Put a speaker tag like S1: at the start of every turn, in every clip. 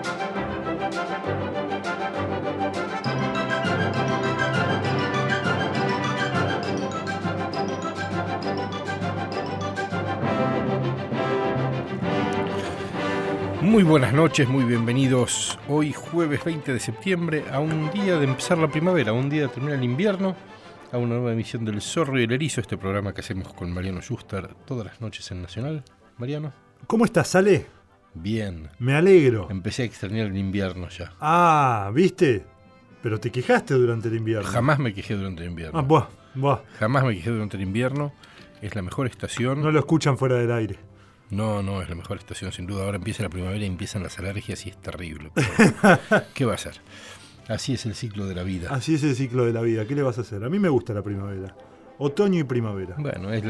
S1: Muy buenas noches, muy bienvenidos hoy jueves 20 de septiembre a un día de empezar la primavera, a un día de terminar el invierno, a una nueva emisión del Zorro y el Erizo, este programa que hacemos con Mariano Schuster todas las noches en Nacional. Mariano.
S2: ¿Cómo estás, Ale?
S1: Bien.
S2: Me alegro.
S1: Empecé a extrañar el invierno ya.
S2: Ah, ¿viste? Pero te quejaste durante el invierno.
S1: Jamás me quejé durante el invierno.
S2: Buah.
S1: Jamás me quejé durante el invierno. Es la mejor estación.
S2: No lo escuchan fuera del aire.
S1: No, es la mejor estación sin duda. Ahora empieza la primavera y empiezan las alergias y es terrible. Pero ¿qué va a hacer? Así es el ciclo de la vida.
S2: Así es el ciclo de la vida. ¿Qué le vas a hacer? A mí me gusta la primavera. Otoño y primavera.
S1: Bueno, es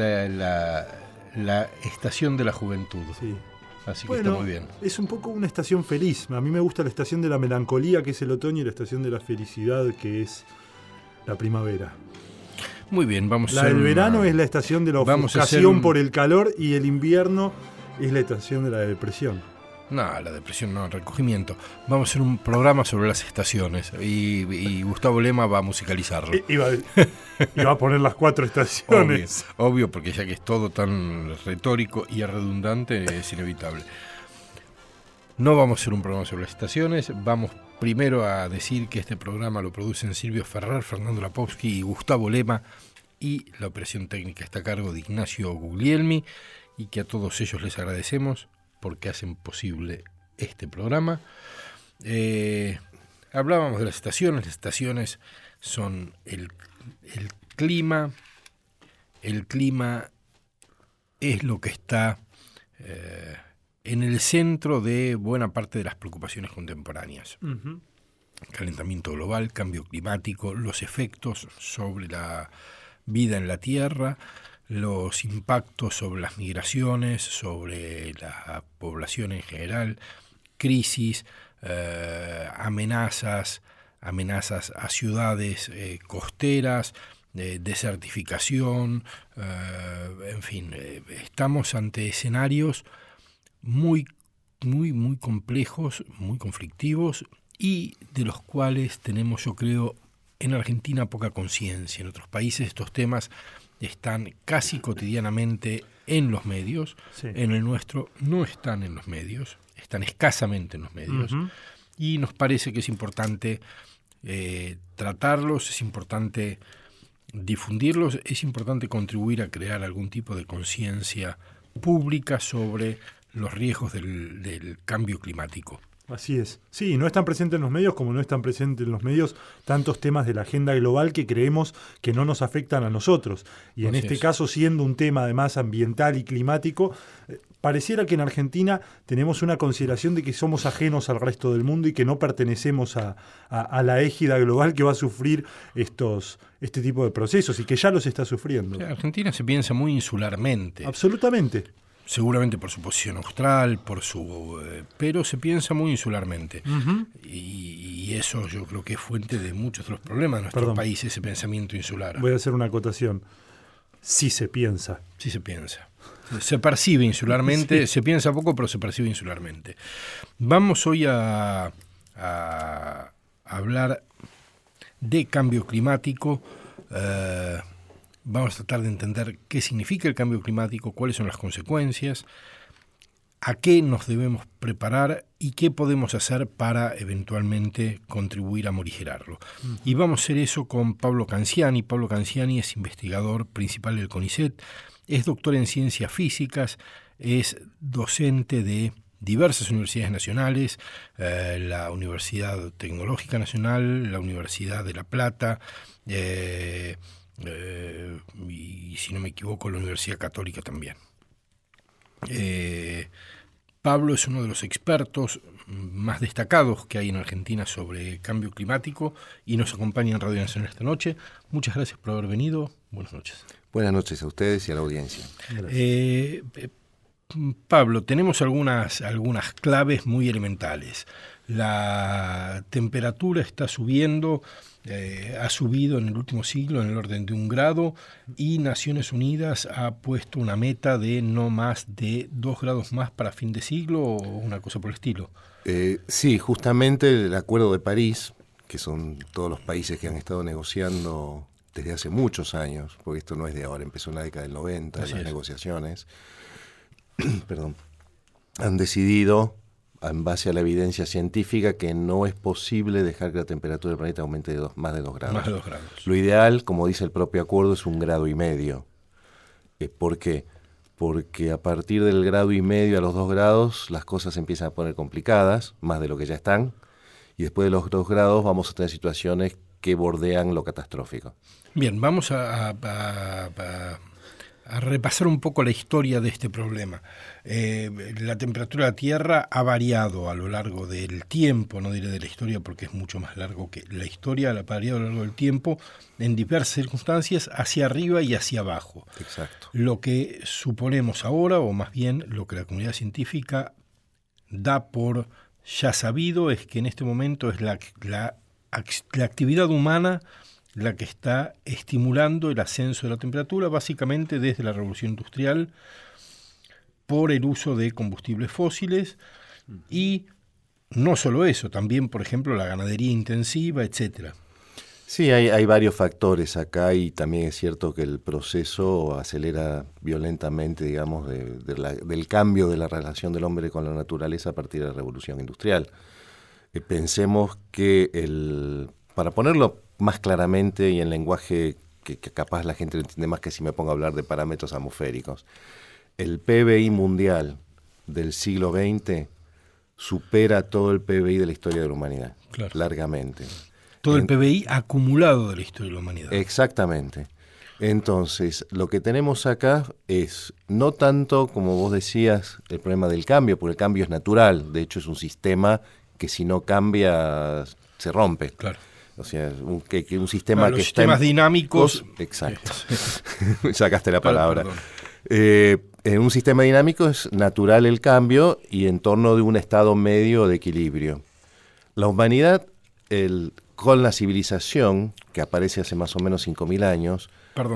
S1: la estación de la juventud.
S2: Sí.
S1: Así que está muy bien.
S2: Es un poco una estación feliz. A mí me gusta la estación de la melancolía, que es el otoño, y la estación de la felicidad, que es la primavera.
S1: Muy bien, vamos a
S2: La
S1: hacer
S2: del verano es la estación de la ofuscación por el calor, y el invierno es la estación de la depresión.
S1: No, la depresión no, el recogimiento. Vamos a hacer un programa sobre las estaciones y Gustavo Lema va a musicalizarlo.
S2: Iba a poner las 4 estaciones.
S1: Obvio, porque ya que es todo tan retórico y redundante, es inevitable. No vamos a hacer un programa sobre las estaciones. Vamos primero a decir que este programa lo producen Silvio Ferrer, Fernando Lapowski y Gustavo Lema, y la operación técnica está a cargo de Ignacio Guglielmi, y que a todos ellos les agradecemos porque hacen posible este programa. Hablábamos de las estaciones son el clima. El clima es lo que está en el centro de buena parte de las preocupaciones contemporáneas. Uh-huh. Calentamiento global, cambio climático, los efectos sobre la vida en la Tierra, los impactos sobre las migraciones, sobre la población en general, crisis, amenazas a ciudades costeras, desertificación, en fin, estamos ante escenarios muy complejos, muy conflictivos, y de los cuales tenemos, yo creo, en Argentina poca conciencia. En otros países estos temas están casi cotidianamente en los medios. Sí. En el nuestro no están en los medios, están escasamente en los medios. Uh-huh. Y nos parece que es importante tratarlos, es importante difundirlos, es importante contribuir a crear algún tipo de conciencia pública sobre los riesgos del cambio climático.
S2: Así es. Sí, no están presentes en los medios como no están presentes en los medios tantos temas de la agenda global que creemos que no nos afectan a nosotros. Y en este caso, siendo un tema además ambiental y climático, pareciera que en Argentina tenemos una consideración de que somos ajenos al resto del mundo y que no pertenecemos a la égida global que va a sufrir este tipo de procesos y que ya los está sufriendo.
S1: Argentina se piensa muy insularmente.
S2: Absolutamente.
S1: Seguramente por su posición austral, pero se piensa muy insularmente. Uh-huh. Y eso yo creo que es fuente de muchos de los problemas de nuestro país, ese pensamiento insular.
S2: Voy a hacer una acotación. Sí se piensa.
S1: Sí se piensa. Se percibe insularmente, sí. Se piensa poco, pero se percibe insularmente. Vamos hoy a hablar de cambio climático. Vamos a tratar de entender qué significa el cambio climático, cuáles son las consecuencias, a qué nos debemos preparar y qué podemos hacer para eventualmente contribuir a morigerarlo. Uh-huh. Y vamos a hacer eso con Pablo Canciani. Pablo Canciani es investigador principal del CONICET, es doctor en ciencias físicas, es docente de diversas universidades nacionales, la Universidad Tecnológica Nacional, la Universidad de La Plata, y si no me equivoco la Universidad Católica también. Pablo es uno de los expertos más destacados que hay en Argentina sobre cambio climático y nos acompaña en Radio Nacional esta noche. Muchas gracias por haber venido. Buenas noches.
S3: Buenas noches a ustedes y a la audiencia.
S1: Pablo, tenemos algunas claves muy elementales. La temperatura está subiendo, ha subido en el último siglo en el orden de 1 grado, y Naciones Unidas ha puesto una meta de no más de 2 grados más para fin de siglo, o una cosa por el estilo.
S3: Sí, justamente el Acuerdo de París, que son todos los países que han estado negociando desde hace muchos años, porque esto no es de ahora, empezó en la década del 90, las negociaciones, perdón, han decidido, en base a la evidencia científica, que no es posible dejar que la temperatura del planeta aumente de más de 2 grados.
S1: Más de 2 grados.
S3: Lo ideal, como dice el propio acuerdo, es 1,5 grados. ¿Por qué? Porque a partir del 1,5 grados a los 2 grados las cosas se empiezan a poner complicadas, más de lo que ya están, y después de los 2 grados vamos a tener situaciones que bordean lo catastrófico.
S1: Bien, vamos a repasar un poco la historia de este problema. La temperatura de la Tierra ha variado a lo largo del tiempo, no diré de la historia porque es mucho más largo que la historia, ha variado a lo largo del tiempo en diversas circunstancias, hacia arriba y hacia abajo.
S3: Exacto.
S1: Lo que suponemos ahora, o más bien lo que la comunidad científica da por ya sabido, es que en este momento es la actividad humana la que está estimulando el ascenso de la temperatura, básicamente desde la revolución industrial, por el uso de combustibles fósiles, y no solo eso, también, por ejemplo, la ganadería intensiva, etcétera.
S3: Sí, hay varios factores acá, y también es cierto que el proceso acelera violentamente, digamos, del cambio de la relación del hombre con la naturaleza a partir de la revolución industrial. Pensemos que, para ponerlo más claramente y en lenguaje que capaz la gente lo entiende más que si me pongo a hablar de parámetros atmosféricos, el PBI mundial del siglo XX supera todo el PBI de la historia de la humanidad, claro, largamente.
S1: Todo el PBI acumulado de la historia de la humanidad.
S3: Exactamente. Entonces, lo que tenemos acá es, no tanto, como vos decías, el problema del cambio, porque el cambio es natural, de hecho es un sistema que si no cambia se rompe.
S1: Claro.
S3: O sea, un sistema
S1: los
S3: que está
S1: sistemas dinámicos.
S3: Exacto. Sacaste la palabra. En un sistema dinámico es natural el cambio y en torno de un estado medio de equilibrio. La humanidad, con la civilización, que aparece hace más o menos 5.000 años...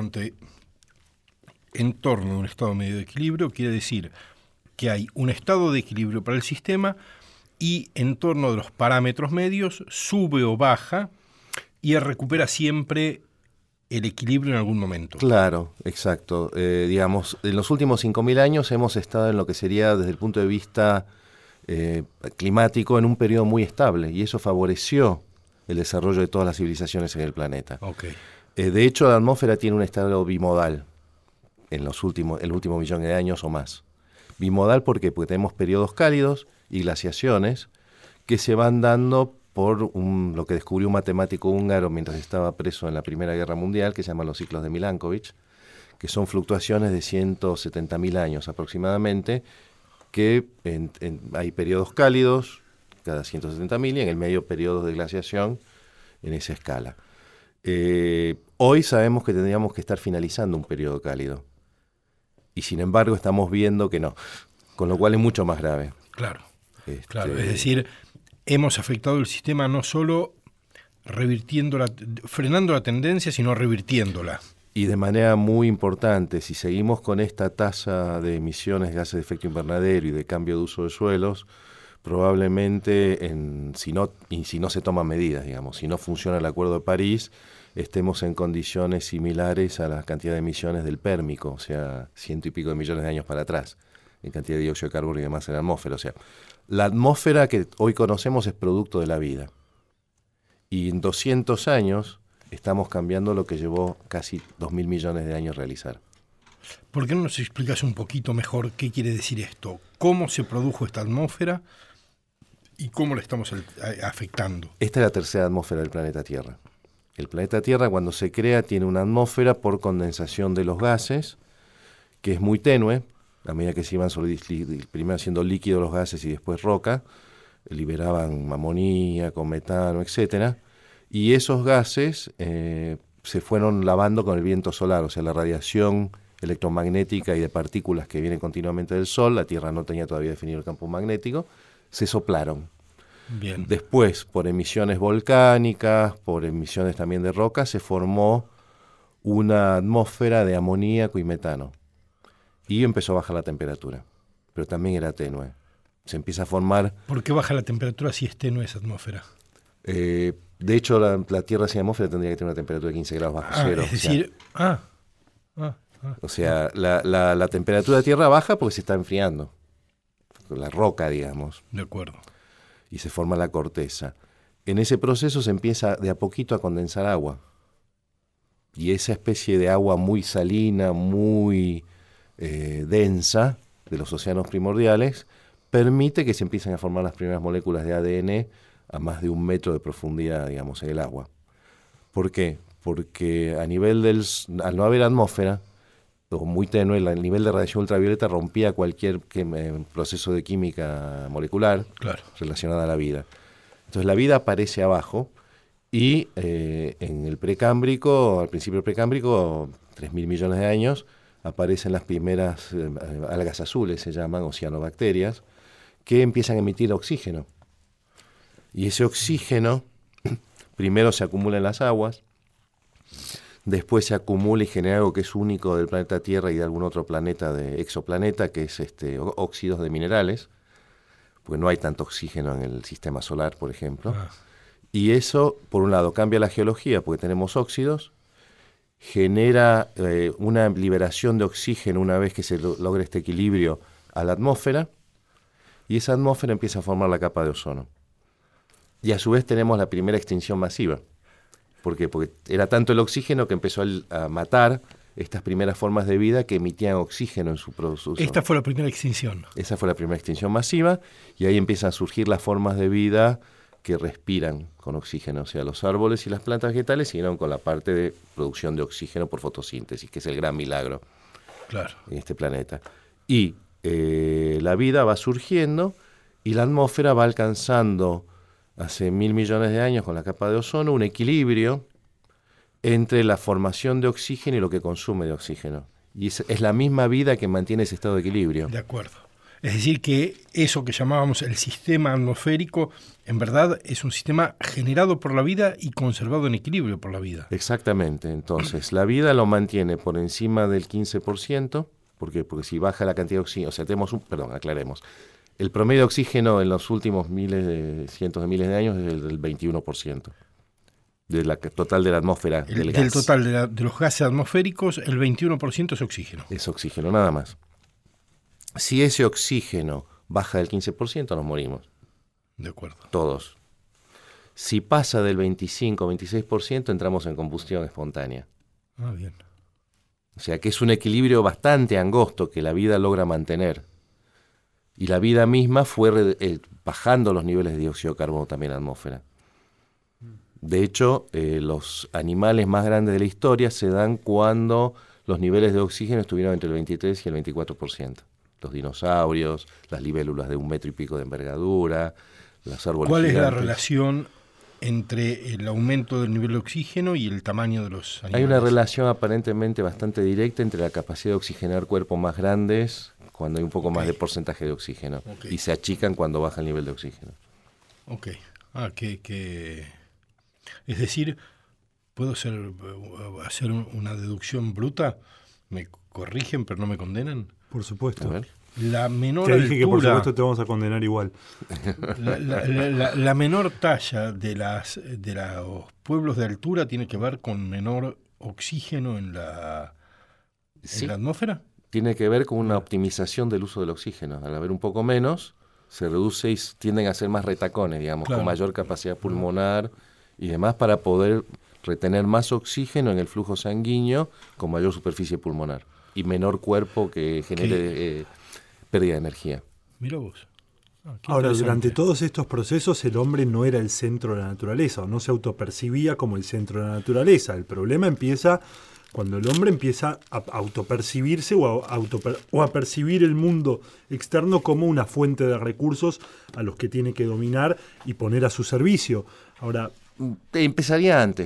S1: En torno de un estado medio de equilibrio quiere decir que hay un estado de equilibrio para el sistema y en torno de los parámetros medios sube o baja y recupera siempre el equilibrio en algún momento.
S3: Claro, exacto. Digamos, en los últimos 5.000 años hemos estado en lo que sería, desde el punto de vista climático, en un periodo muy estable, y eso favoreció el desarrollo de todas las civilizaciones en el planeta.
S1: Okay.
S3: De hecho, la atmósfera tiene un estado bimodal en el último millón de años o más. Bimodal porque tenemos periodos cálidos y glaciaciones que se van dando por lo que descubrió un matemático húngaro mientras estaba preso en la Primera Guerra Mundial, que se llaman los ciclos de Milankovitch, que son fluctuaciones de 170.000 años aproximadamente, que hay periodos cálidos cada 170.000 y en el medio periodos de glaciación en esa escala. Hoy sabemos que tendríamos que estar finalizando un periodo cálido, y sin embargo estamos viendo que no, con lo cual es mucho más grave.
S1: Claro, claro. Es decir, hemos afectado el sistema no solo frenando la tendencia, sino revirtiéndola.
S3: Y de manera muy importante, si seguimos con esta tasa de emisiones de gases de efecto invernadero y de cambio de uso de suelos, probablemente, si no se toman medidas, digamos, si no funciona el Acuerdo de París, estemos en condiciones similares a la cantidad de emisiones del Pérmico, o sea, 100 y pico de millones de años para atrás, en cantidad de dióxido de carbono y demás en la atmósfera. O sea, la atmósfera que hoy conocemos es producto de la vida. Y en 200 años estamos cambiando lo que llevó casi 2.000 millones de años realizar.
S1: ¿Por qué no nos explicas un poquito mejor qué quiere decir esto? ¿Cómo se produjo esta atmósfera y cómo la estamos afectando?
S3: Esta es la tercera atmósfera del planeta Tierra. El planeta Tierra, cuando se crea, tiene una atmósfera por condensación de los gases, que es muy tenue. A medida que se iban primero siendo líquidos los gases y después roca, liberaban amoníaco, metano, etcétera. Y esos gases se fueron lavando con el viento solar, o sea, la radiación electromagnética y de partículas que vienen continuamente del Sol, la Tierra no tenía todavía definido el campo magnético, se soplaron.
S1: Bien.
S3: Después, por emisiones volcánicas, por emisiones también de rocas, se formó una atmósfera de amoníaco y metano. Y empezó a bajar la temperatura, pero también era tenue. Se empieza a formar...
S1: ¿Por qué baja la temperatura si es tenue esa atmósfera?
S3: De hecho, la Tierra sin atmósfera tendría que tener una temperatura de 15 grados bajo cero.
S1: Es decir...
S3: O sea, la temperatura de Tierra baja porque se está enfriando. La roca, digamos.
S1: De acuerdo.
S3: Y se forma la corteza. En ese proceso se empieza de a poquito a condensar agua. Y esa especie de agua muy salina, muy densa de los océanos primordiales, permite que se empiecen a formar las primeras moléculas de ADN a más de 1 metro de profundidad, digamos, en el agua. ¿Por qué? Porque al no haber atmósfera, o muy tenue, el nivel de radiación ultravioleta rompía cualquier proceso de química molecular relacionada a la vida. Entonces la vida aparece abajo y en el precámbrico, al principio del precámbrico, 3.000 millones de años, aparecen las primeras algas azules, se llaman oceanobacterias, que empiezan a emitir oxígeno. Y ese oxígeno primero se acumula en las aguas, después se acumula y genera algo que es único del planeta Tierra y de algún otro planeta, de exoplaneta, que es óxidos de minerales, porque no hay tanto oxígeno en el sistema solar, por ejemplo. Y eso, por un lado, cambia la geología, porque tenemos óxidos, genera una liberación de oxígeno una vez que se logra este equilibrio a la atmósfera, y esa atmósfera empieza a formar la capa de ozono. Y a su vez tenemos la primera extinción masiva. ¿Por qué? Porque era tanto el oxígeno que empezó a matar estas primeras formas de vida que emitían oxígeno en su proceso.
S1: Esta fue la primera extinción.
S3: Esa fue la primera extinción masiva, y ahí empiezan a surgir las formas de vida que respiran con oxígeno. O sea, los árboles y las plantas vegetales siguieron con la parte de producción de oxígeno por fotosíntesis, que es el gran milagro en este planeta. Y la vida va surgiendo y la atmósfera va alcanzando, hace 1.000 millones de años, con la capa de ozono, un equilibrio entre la formación de oxígeno y lo que consume de oxígeno. Y es la misma vida que mantiene ese estado de equilibrio.
S1: De acuerdo. Es decir, que eso que llamábamos el sistema atmosférico, en verdad es un sistema generado por la vida y conservado en equilibrio por la vida.
S3: Exactamente. Entonces, la vida lo mantiene por encima del 15%. ¿Por qué? Porque si baja la cantidad de oxígeno, o sea, aclaremos. El promedio de oxígeno en los últimos cientos de miles de años es el del 21%. Total de la atmósfera del gas.
S1: Del total de los gases atmosféricos, el 21% es oxígeno.
S3: Es oxígeno, nada más. Si ese oxígeno baja del 15%, nos morimos.
S1: De acuerdo.
S3: Todos. Si pasa del 25 o 26%, entramos en combustión espontánea.
S1: Bien.
S3: O sea que es un equilibrio bastante angosto que la vida logra mantener. Y la vida misma fue bajando los niveles de dióxido de carbono también en la atmósfera. De hecho, los animales más grandes de la historia se dan cuando los niveles de oxígeno estuvieron entre el 23 y el 24%. Los dinosaurios, las libélulas de 1 metro y pico de envergadura, los árboles
S1: ¿Cuál
S3: gigantes.
S1: es la relación entre el aumento del nivel de oxígeno y el tamaño de los animales?
S3: Hay una relación aparentemente bastante directa entre la capacidad de oxigenar cuerpos más grandes cuando hay un poco más de porcentaje de oxígeno, y se achican cuando baja el nivel de oxígeno.
S1: Ok. Es decir, ¿puedo hacer una deducción bruta? ¿Me corrigen pero no me condenan?
S2: Por supuesto.
S3: A ver.
S1: La menor
S2: Te dije
S1: altura,
S2: que por supuesto te vamos a condenar igual.
S1: La menor talla de los pueblos de altura tiene que ver con menor oxígeno en la atmósfera.
S3: Tiene que ver con una optimización del uso del oxígeno. Al haber un poco menos, se reduce y tienden a ser más retacones, digamos, con mayor capacidad pulmonar y demás, para poder retener más oxígeno en el flujo sanguíneo con mayor superficie pulmonar y menor cuerpo que genere pérdida de energía.
S1: Mira vos.
S2: Ahora, durante todos estos procesos el hombre no era el centro de la naturaleza, o no se autopercibía como el centro de la naturaleza. El problema empieza cuando el hombre empieza a autopercibirse o a percibir el mundo externo como una fuente de recursos a los que tiene que dominar y poner a su servicio. Ahora,
S3: Empezaría antes.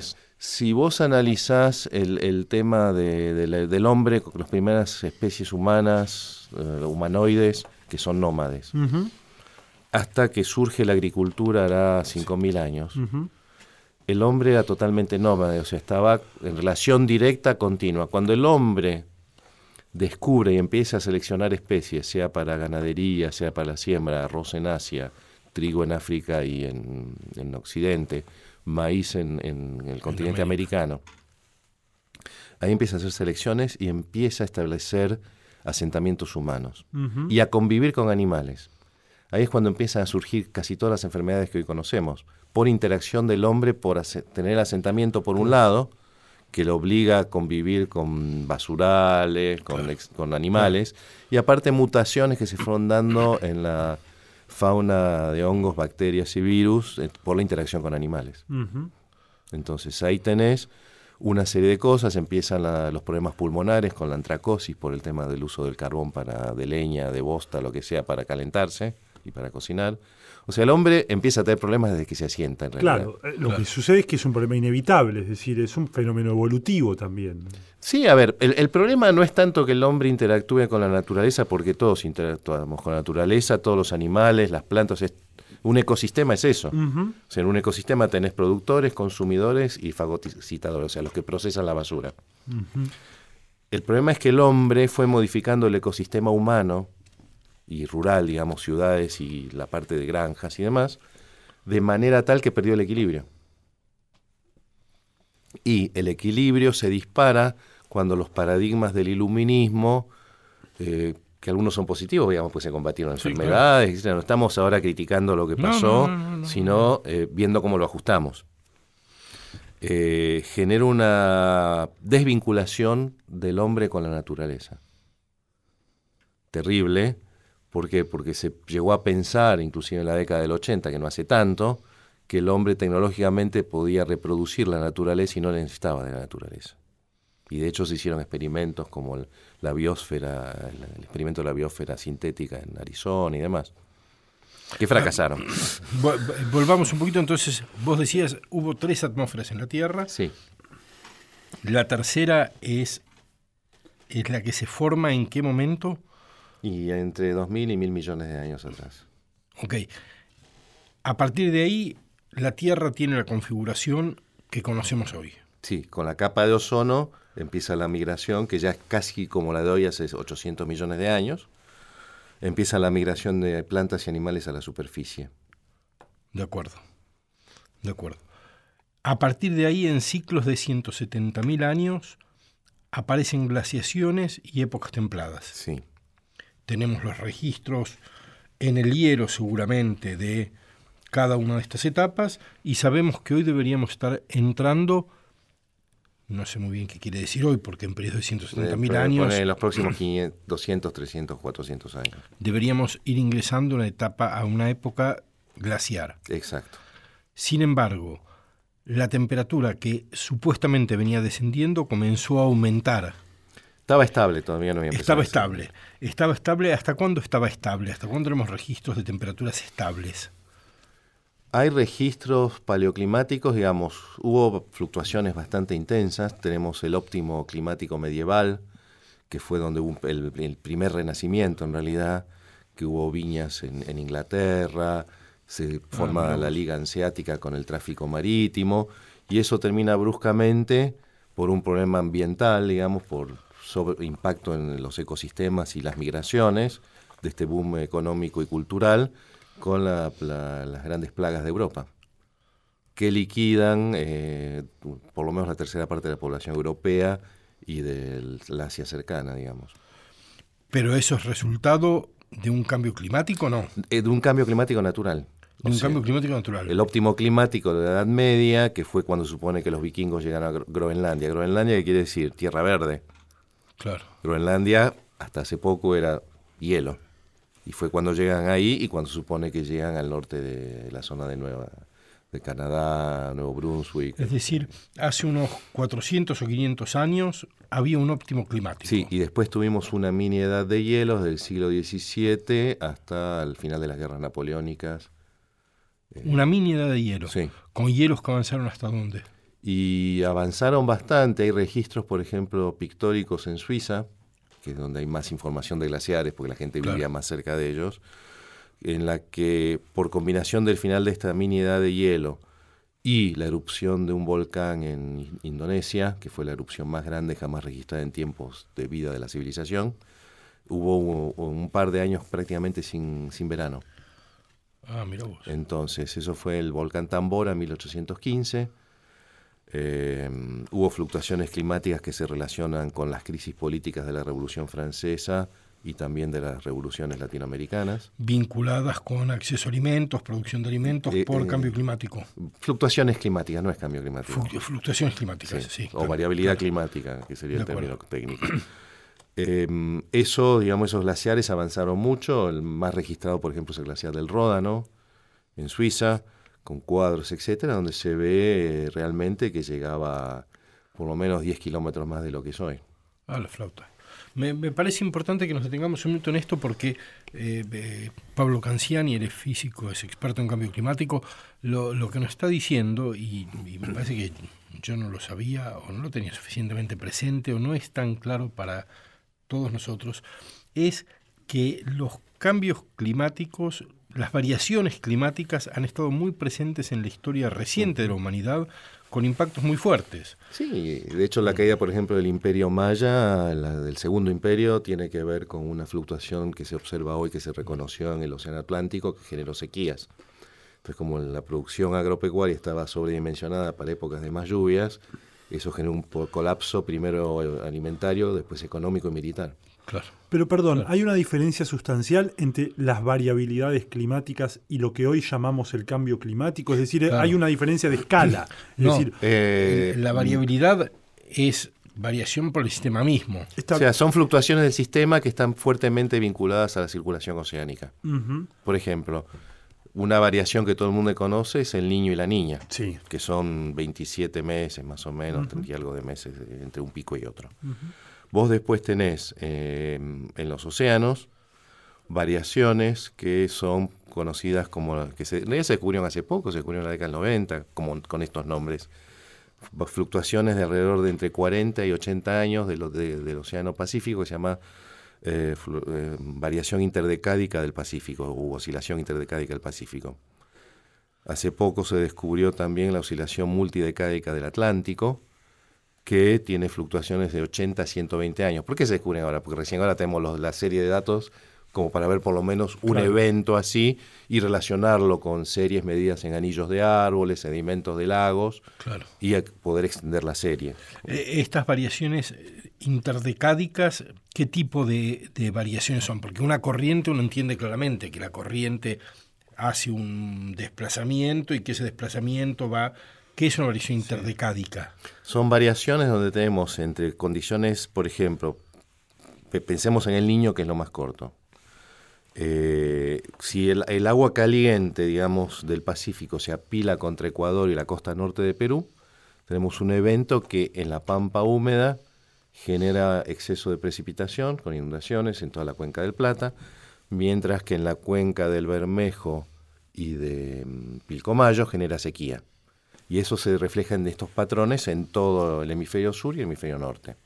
S3: Si vos analizás el tema del hombre, las primeras especies humanas, humanoides, que son nómades, hasta que surge la agricultura hará 5.000 años, el hombre era totalmente nómade, o sea, estaba en relación directa, continua. Cuando el hombre descubre y empieza a seleccionar especies, sea para ganadería, sea para la siembra, arroz en Asia, trigo en África y en Occidente, maíz en el continente americano, ahí empieza a hacer selecciones y empieza a establecer asentamientos humanos y a convivir con animales. Ahí es cuando empiezan a surgir casi todas las enfermedades que hoy conocemos, por interacción del hombre, por tener asentamiento por un lado, que lo obliga a convivir con basurales, con animales, y aparte mutaciones que se fueron dando en la fauna de hongos, bacterias y virus por la interacción con animales. Entonces ahí tenés una serie de cosas, empiezan los problemas pulmonares con la antracosis por el tema del uso del carbón de leña, de bosta, lo que sea, para calentarse y para cocinar. O sea, el hombre empieza a tener problemas desde que se asienta, en realidad.
S2: Claro, lo que sucede es que es un problema inevitable, es decir, es un fenómeno evolutivo también.
S3: Sí, a ver, el problema no es tanto que el hombre interactúe con la naturaleza, porque todos interactuamos con la naturaleza, todos los animales, las plantas. Un ecosistema es eso. O sea, en un ecosistema tenés productores, consumidores y fagocitadores, o sea, los que procesan la basura. El problema es que el hombre fue modificando el ecosistema humano y rural, digamos, ciudades y la parte de granjas y demás, de manera tal que perdió el equilibrio. Y el equilibrio se dispara cuando los paradigmas del iluminismo, que algunos son positivos, digamos, pues se combatieron enfermedades, claro. No estamos ahora criticando lo que pasó, sino viendo cómo lo ajustamos. Genera una desvinculación del hombre con la naturaleza. Terrible. ¿Por qué? Porque se llegó a pensar, inclusive en la década del 80, que no hace tanto, que el hombre tecnológicamente podía reproducir la naturaleza y no necesitaba de la naturaleza. Y de hecho se hicieron experimentos como la biosfera, el experimento de la biosfera sintética en Arizona y demás, que fracasaron.
S1: Volvamos un poquito, entonces, vos decías, hubo 3 atmósferas en la Tierra.
S3: Sí.
S1: La tercera es la que se forma ¿en qué momento?
S3: Y entre 2.000 y 1.000 millones de años atrás.
S1: Ok. A partir de ahí, la Tierra tiene la configuración que conocemos hoy.
S3: Sí, con la capa de ozono empieza la migración, que ya es casi como la de hoy hace 800 millones de años. Empieza la migración de plantas y animales a la superficie.
S1: De acuerdo. A partir de ahí, en ciclos de 170.000 años, aparecen glaciaciones y épocas templadas.
S3: Sí.
S1: Tenemos los registros en el hielo seguramente de cada una de estas etapas y sabemos que hoy deberíamos estar entrando, no sé muy bien qué quiere decir hoy, porque en periodos de 170.000 años...
S3: En los próximos 200, 300, 400 años.
S1: Deberíamos ir ingresando a una época glaciar.
S3: Exacto.
S1: Sin embargo, la temperatura que supuestamente venía descendiendo comenzó a aumentar.
S3: Estaba estable, todavía no había empezado.
S1: Estaba estable. ¿Hasta cuándo estaba estable? ¿Hasta cuándo tenemos registros de temperaturas estables?
S3: Hay registros paleoclimáticos, digamos, hubo fluctuaciones bastante intensas. Tenemos el óptimo climático medieval, que fue donde hubo el primer renacimiento en realidad, que hubo viñas en Inglaterra, se forma la Liga Hanseática con el tráfico marítimo, y eso termina bruscamente por un problema ambiental, digamos, por impacto en los ecosistemas y las migraciones de este boom económico y cultural con las grandes plagas de Europa, que liquidan por lo menos la tercera parte de la población europea y de la Asia cercana, digamos.
S1: ¿Pero eso es resultado de un cambio climático o no?
S3: De un cambio climático natural.
S1: Cambio climático natural.
S3: El óptimo climático de la Edad Media, que fue cuando se supone que los vikingos llegaron a Groenlandia. Groenlandia, ¿qué quiere decir? Tierra verde.
S1: Claro.
S3: Groenlandia hasta hace poco era hielo. Y fue cuando llegan ahí y cuando se supone que llegan al norte de la zona de Canadá, Nuevo Brunswick.
S1: Es decir, hace unos 400 o 500 años había un óptimo climático.
S3: Sí, y después tuvimos una mini edad de hielos del siglo XVII hasta el final de las guerras napoleónicas.
S1: Una mini edad de hielo.
S3: Sí.
S1: ¿Con hielos que avanzaron hasta dónde?
S3: y avanzaron bastante. Hay registros, por ejemplo, pictóricos en Suiza, que es donde hay más información de glaciares, porque la gente vivía más cerca de ellos, en la que por combinación del final de esta mini edad de hielo y la erupción de un volcán en Indonesia, que fue la erupción más grande jamás registrada en tiempos de vida de la civilización, hubo un par de años prácticamente sin verano.
S1: Ah, mira vos.
S3: Entonces, eso fue el volcán Tambora en 1815. Hubo fluctuaciones climáticas que se relacionan con las crisis políticas de la Revolución Francesa y también de las revoluciones latinoamericanas.
S1: Vinculadas con acceso a alimentos, producción de alimentos por cambio climático.
S3: Fluctuaciones climáticas, no es cambio climático.
S1: Fluctuaciones climáticas, sí.
S3: O variabilidad climática, que sería el término técnico. Esos glaciares avanzaron mucho. El más registrado, por ejemplo, es el glaciar del Ródano, en Suiza, con cuadros, etcétera, donde se ve realmente que llegaba por lo menos 10 kilómetros más de lo que es hoy.
S1: Ah, la flauta. Me parece importante que nos detengamos un minuto en esto porque Pablo Canciani, él es físico, es experto en cambio climático, lo que nos está diciendo, y me parece que yo no lo sabía o no lo tenía suficientemente presente o no es tan claro para todos nosotros, es que los cambios climáticos, las variaciones climáticas han estado muy presentes en la historia reciente de la humanidad con impactos muy fuertes.
S3: Sí, de hecho la caída, por ejemplo, del Imperio Maya, del Segundo Imperio, tiene que ver con una fluctuación que se observa hoy, que se reconoció en el Océano Atlántico, que generó sequías. Entonces, como la producción agropecuaria estaba sobredimensionada para épocas de más lluvias, eso generó un colapso primero alimentario, después económico y militar.
S1: Claro.
S2: Pero perdón, ¿hay una diferencia sustancial entre las variabilidades climáticas y lo que hoy llamamos el cambio climático? Es decir,
S1: claro,
S2: hay una diferencia de escala.
S1: No,
S2: Es decir,
S1: la variabilidad es variación por el sistema mismo.
S3: O sea, son fluctuaciones del sistema que están fuertemente vinculadas a la circulación oceánica. Por ejemplo, una variación que todo el mundo conoce es el Niño y la Niña,
S2: sí,
S3: que son 27 meses más o menos, tendría algo de meses entre un pico y otro. Vos después tenés en los océanos variaciones que son conocidas como, que se descubrieron hace poco, se descubrieron en la década del 90, como con estos nombres. Fluctuaciones de alrededor de entre 40 y 80 años del Océano Pacífico, que se llama variación interdecádica del Pacífico, u oscilación interdecádica del Pacífico. Hace poco se descubrió también la oscilación multidecádica del Atlántico, que tiene fluctuaciones de 80 a 120 años. ¿Por qué se descubren ahora? Porque recién ahora tenemos la serie de datos como para ver por lo menos un evento así y relacionarlo con series medidas en anillos de árboles, sedimentos de lagos, y poder extender la serie.
S1: Estas variaciones interdecádicas, ¿qué tipo de variaciones son? Porque una corriente uno entiende claramente que la corriente hace un desplazamiento y que ese desplazamiento va... ¿Qué es una variación interdecádica?
S3: Son variaciones donde tenemos entre condiciones, por ejemplo, pensemos en el Niño, que es lo más corto. Si el agua caliente, digamos, del Pacífico se apila contra Ecuador y la costa norte de Perú, tenemos un evento que en la pampa húmeda genera exceso de precipitación con inundaciones en toda la cuenca del Plata, mientras que en la cuenca del Bermejo y de Pilcomayo genera sequía. Y eso se refleja en estos patrones en todo el hemisferio sur y el hemisferio norte.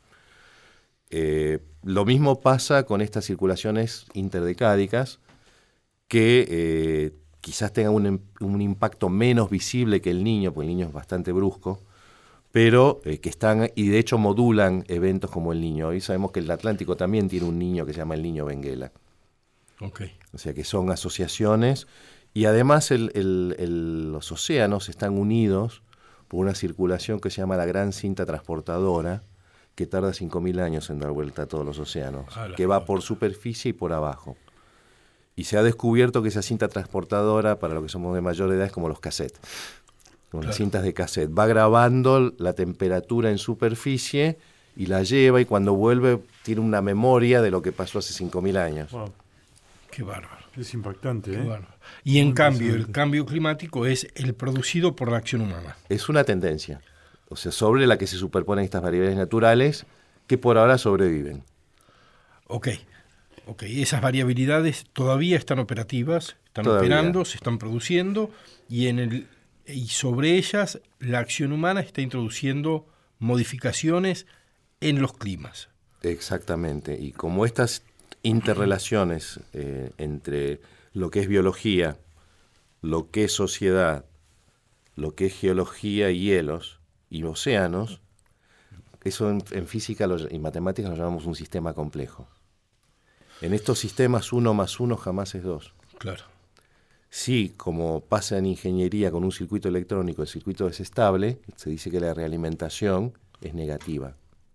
S3: Lo mismo pasa con estas circulaciones interdecádicas que quizás tengan un impacto menos visible que el Niño, porque el Niño es bastante brusco, pero que están y de hecho modulan eventos como el Niño. Hoy sabemos que el Atlántico también tiene un niño que se llama el Niño Benguela.
S1: Okay.
S3: O sea que son asociaciones. Y además los océanos están unidos por una circulación que se llama la Gran Cinta Transportadora, que tarda 5.000 años en dar vuelta a todos los océanos, que va por superficie y por abajo. Y se ha descubierto que esa cinta transportadora, para los que somos de mayor edad, es como los cassettes, como las cintas de cassette. Va grabando la temperatura en superficie y la lleva, y cuando vuelve tiene una memoria de lo que pasó hace 5.000 años.
S2: Wow.
S1: Qué bárbaro.
S2: Es impactante, ¿eh?
S1: Bárbaro. Y en cambio, el cambio climático es el producido por la acción humana.
S3: Es una tendencia, o sea, sobre la que se superponen estas variables naturales que por ahora sobreviven.
S1: Ok. Esas variabilidades todavía están operativas, están operando, se están produciendo, y en y sobre ellas la acción humana está introduciendo modificaciones en los climas.
S3: Exactamente, y como estas interrelaciones entre lo que es biología, lo que es sociedad, lo que es geología y hielos y océanos, eso en física y matemáticas lo llamamos un sistema complejo. En estos sistemas 1 más 1 jamás es 2.
S1: Claro.
S3: Sí, como pasa en ingeniería con un circuito electrónico, el circuito es estable, se dice que la realimentación es negativa.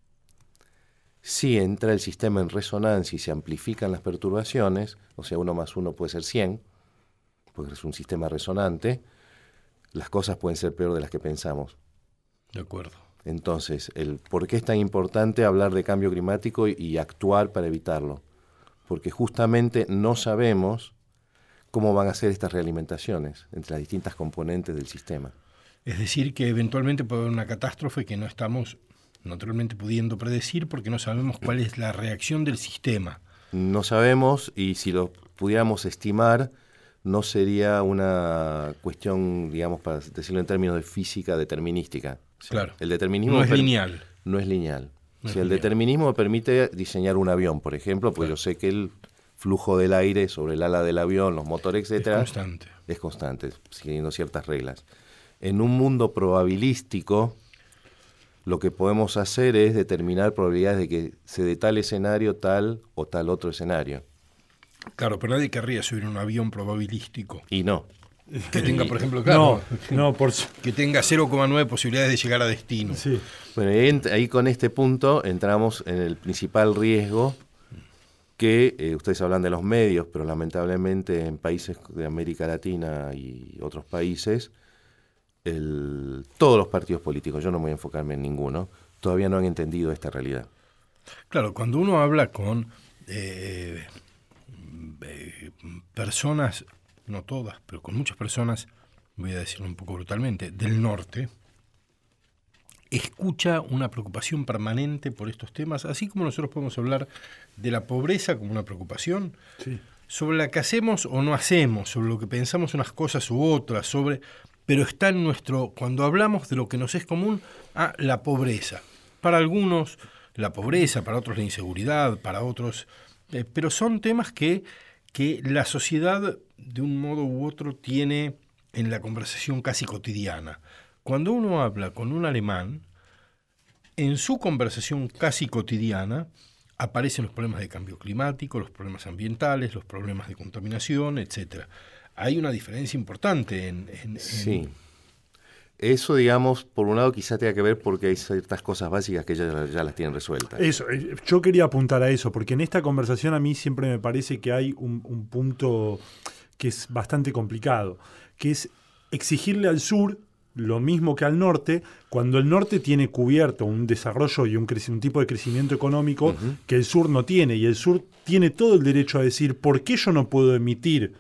S3: Si entra el sistema en resonancia y se amplifican las perturbaciones, o sea, 1 más 1 puede ser 100, porque es un sistema resonante, las cosas pueden ser peor de las que pensamos.
S1: De acuerdo.
S3: Entonces, ¿por qué es tan importante hablar de cambio climático y actuar para evitarlo? Porque justamente no sabemos cómo van a ser estas realimentaciones entre las distintas componentes del sistema.
S1: Es decir, que eventualmente puede haber una catástrofe que no estamos naturalmente pudiendo predecir porque no sabemos cuál es la reacción del sistema.
S3: No sabemos, y si lo pudiéramos estimar, no sería una cuestión, digamos, para decirlo en términos de física determinística.
S1: Claro.
S3: El determinismo
S1: no es lineal.
S3: No es lineal.
S1: No es
S3: el
S1: lineal.
S3: determinismo me permite diseñar un avión, por ejemplo, pues
S1: Claro.
S3: yo sé que el flujo del aire sobre el ala del avión, los motores, etcétera, es constante, siguiendo ciertas reglas. En un mundo probabilístico, lo que podemos hacer es determinar probabilidades de que se dé tal escenario, tal o tal otro escenario.
S1: Claro, pero nadie querría subir un avión probabilístico.
S3: Y no.
S1: Que tenga, por ejemplo, claro, que tenga 0,9 posibilidades de llegar a destino.
S2: Sí.
S3: Bueno, ahí con este punto entramos en el principal riesgo que ustedes hablan de los medios, pero lamentablemente en países de América Latina y otros países, todos los partidos políticos, yo no me voy a enfocarme en ninguno, todavía no han entendido esta realidad.
S1: Claro, cuando uno habla con personas, no todas, pero con muchas personas, voy a decirlo un poco brutalmente, del norte, escucha una preocupación permanente por estos temas, así como nosotros podemos hablar de la pobreza como una preocupación,
S2: Sí.
S1: sobre la que hacemos o no hacemos, sobre lo que pensamos unas cosas u otras, pero está en cuando hablamos de lo que nos es común, la pobreza. Para algunos la pobreza, para otros la inseguridad, para otros, pero son temas que la sociedad de un modo u otro tiene en la conversación casi cotidiana. Cuando uno habla con un alemán, en su conversación casi cotidiana aparecen los problemas de cambio climático, los problemas ambientales, los problemas de contaminación, etc. Hay una diferencia importante
S3: Sí. Eso, digamos, por un lado quizá tenga que ver porque hay ciertas cosas básicas que ya las tienen resueltas.
S2: Eso, yo quería apuntar a eso, porque en esta conversación a mí siempre me parece que hay un punto que es bastante complicado, que es exigirle al sur lo mismo que al norte, cuando el norte tiene cubierto un desarrollo y un tipo de crecimiento económico que el sur no tiene, y el sur tiene todo el derecho a decir, ¿por qué yo no puedo emitir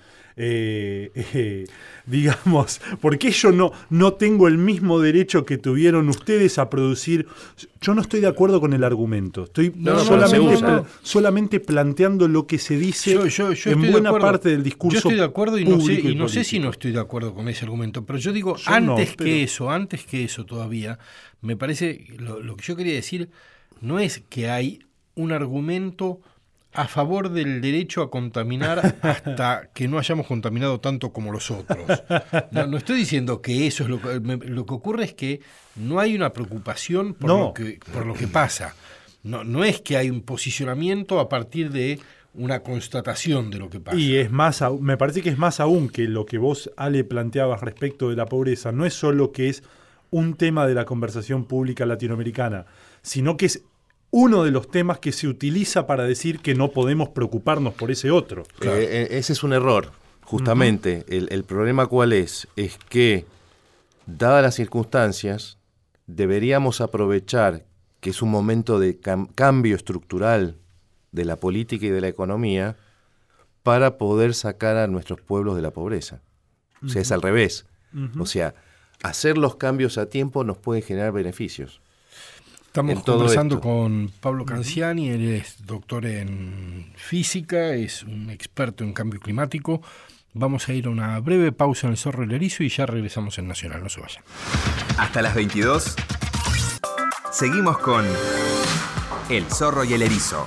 S2: digamos, ¿por qué yo no tengo el mismo derecho que tuvieron ustedes a producir? Yo no estoy de acuerdo con el argumento. Estoy solamente planteando lo que se dice
S1: yo
S2: en buena parte del discurso.
S1: Yo estoy de acuerdo y no sé si no estoy de acuerdo con ese argumento, pero yo digo, antes que eso todavía, me parece, lo que yo quería decir no es que hay un argumento a favor del derecho a contaminar hasta que no hayamos contaminado tanto como los otros. No estoy diciendo que eso es lo que ocurre, es que no hay una preocupación por lo que pasa. No es que hay un posicionamiento a partir de una constatación de lo que pasa.
S2: Y es más, me parece que es más aún que lo que vos, Ale, planteabas respecto de la pobreza. No es solo que es un tema de la conversación pública latinoamericana, sino que es uno de los temas que se utiliza para decir que no podemos preocuparnos por ese otro.
S3: Claro. Ese es un error, justamente. El problema ¿cuál es? Es que, dadas las circunstancias, deberíamos aprovechar que es un momento de cambio estructural de la política y de la economía para poder sacar a nuestros pueblos de la pobreza. O sea, es al revés. O sea, hacer los cambios a tiempo nos puede generar beneficios.
S1: Estamos conversando con Pablo Canciani, él es doctor en física, es un experto en cambio climático, Vamos a ir a una breve pausa en El Zorro y el Erizo y ya regresamos en Nacional, no se vayan.
S4: Hasta las 22 seguimos con El Zorro y el Erizo.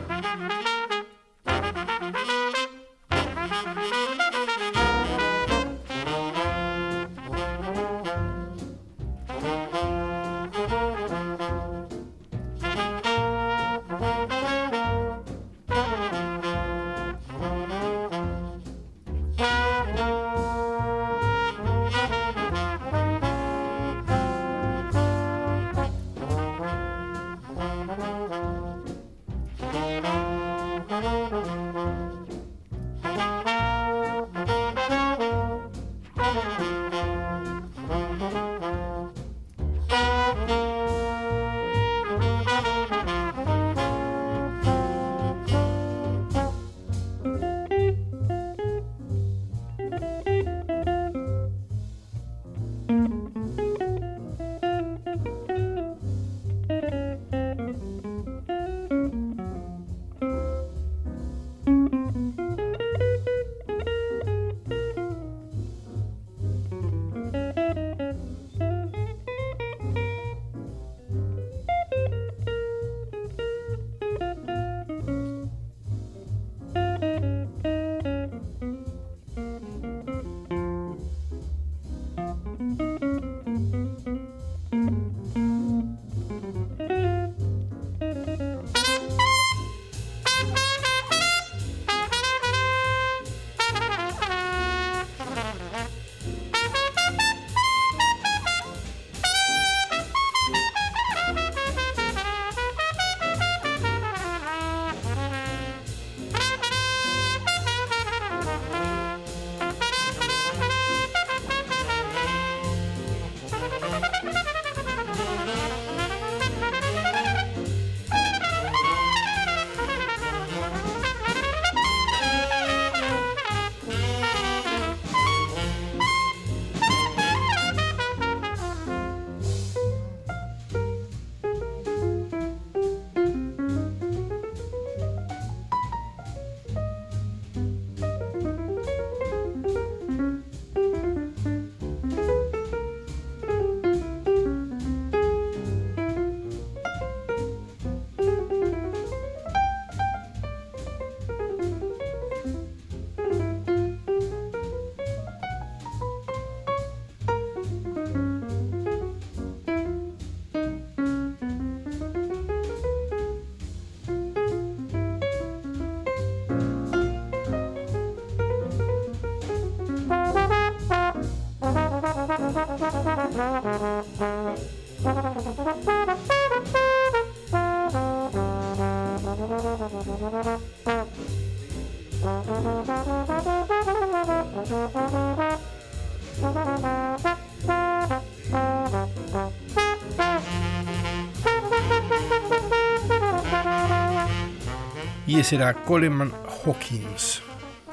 S1: Y ese era Coleman Hawkins,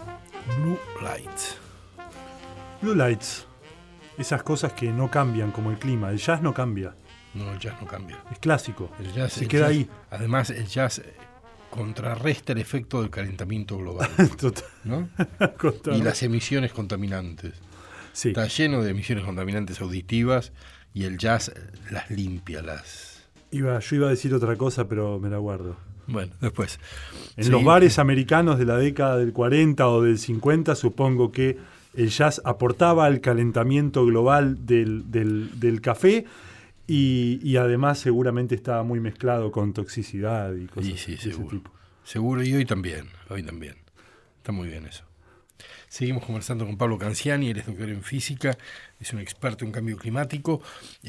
S1: Blue Lights.
S2: Blue Lights, esas cosas que no cambian como el clima. El jazz no cambia.
S1: No, el jazz no cambia.
S2: Es clásico.
S1: El jazz
S2: se queda ahí.
S1: Además, el jazz contrarresta el efecto del calentamiento global.
S2: Total.
S1: ¿No? Y las emisiones contaminantes.
S2: Sí.
S1: Está lleno de emisiones contaminantes auditivas y el jazz las limpia.
S2: Yo iba a decir otra cosa, pero me la guardo.
S1: Bueno, después.
S2: En los bares americanos de la década del 40 o del 50, supongo que el jazz aportaba al calentamiento global del café y además seguramente estaba muy mezclado con toxicidad y cosas de ese tipo.
S1: Seguro, y hoy también. Está muy bien eso. Seguimos conversando con Pablo Canciani, él es doctor en física, es un experto en cambio climático.